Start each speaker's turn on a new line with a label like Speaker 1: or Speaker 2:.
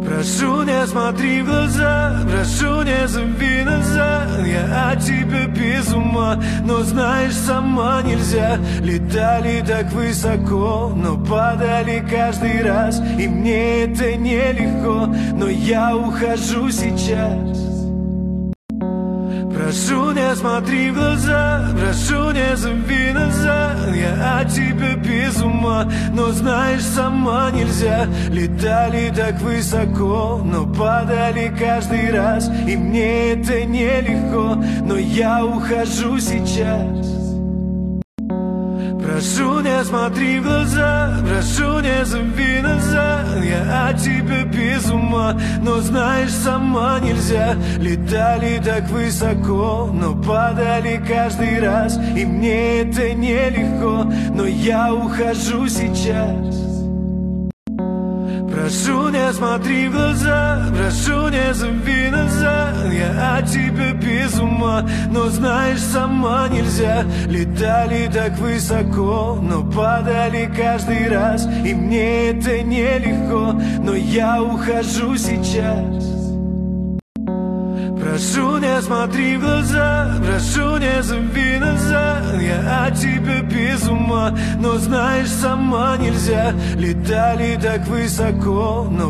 Speaker 1: Прошу, не смотри в глаза, прошу, не зови назад. Я от тебя без ума, но знаешь, сама нельзя. Летали так высоко, но падали каждый раз. И мне это нелегко, но я ухожу сейчас. Прошу, не смотри в глаза, прошу, не зови назад. Я от тебя без ума, но знаешь, сама нельзя. Летали так высоко, но падали каждый раз. И мне это нелегко, но я ухожу сейчас. Прошу, не смотри в глаза, прошу, не зови назад. Я от тебя без ума, но знаешь, сама нельзя. Летали так высоко, но падали каждый раз. И мне это нелегко, но я ухожу сейчас. Прошу, не смотри в глаза, прошу, не зови назад. Я от тебя без ума, но знаешь, сама нельзя. Летали так высоко, но падали каждый раз. И мне это нелегко, но я ухожу сейчас. Прошу, не смотри в глаза, прошу, не зови назад. Я от тебя без ума, но знаешь, сама нельзя. Летали так высоко, но